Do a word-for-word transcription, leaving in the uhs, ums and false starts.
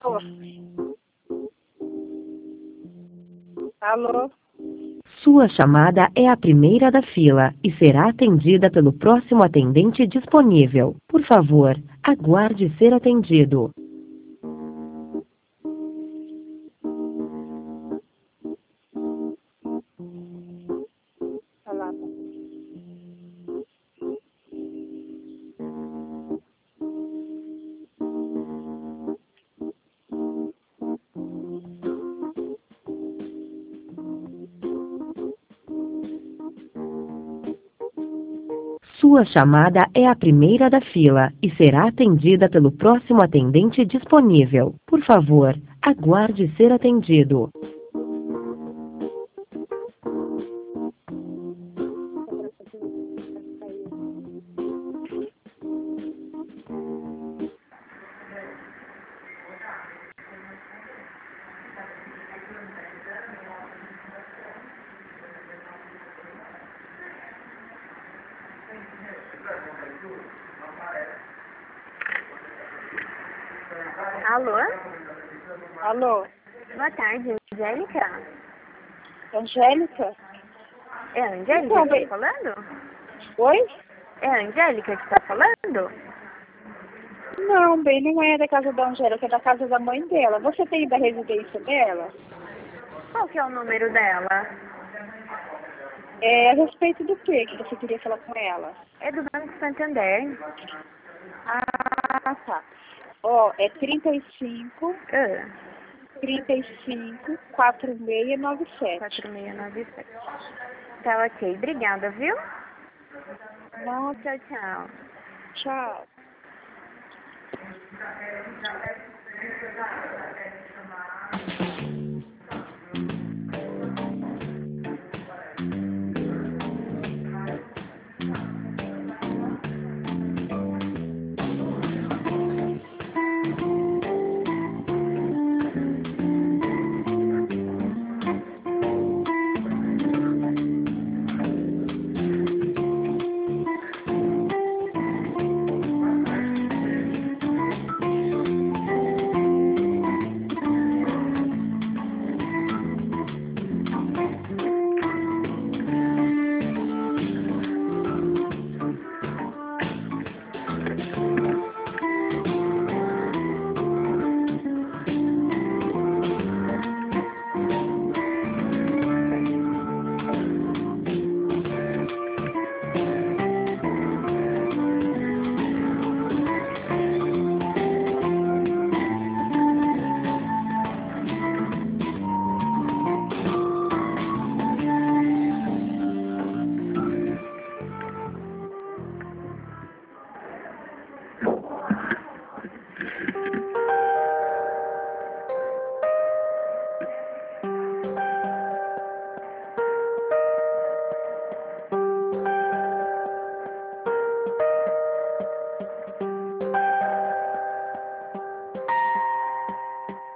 Alô? Sua chamada é a primeira da fila e será atendida pelo próximo atendente disponível. Por favor, aguarde ser atendido. Olha lá. Sua chamada é a primeira da fila e será atendida pelo próximo atendente disponível. Por favor, aguarde ser atendido. Alô? Alô? Boa tarde, Angélica? Angélica? É a Angélica Então, que bem- está falando? Oi? É a Angélica que está falando? Não, bem, não é da casa da Angélica, é da casa da mãe dela. Você tem da residência dela? Qual que é o número dela? É a respeito do que que você queria falar com ela? É do Banco Santander. Ah, tá. Ó, é trinta e cinco, Ah, trinta e cinco, quarenta e seis noventa e sete. quatro seis nove sete. Tá ok, obrigada, viu? Não, Tchau, tchau. tchau.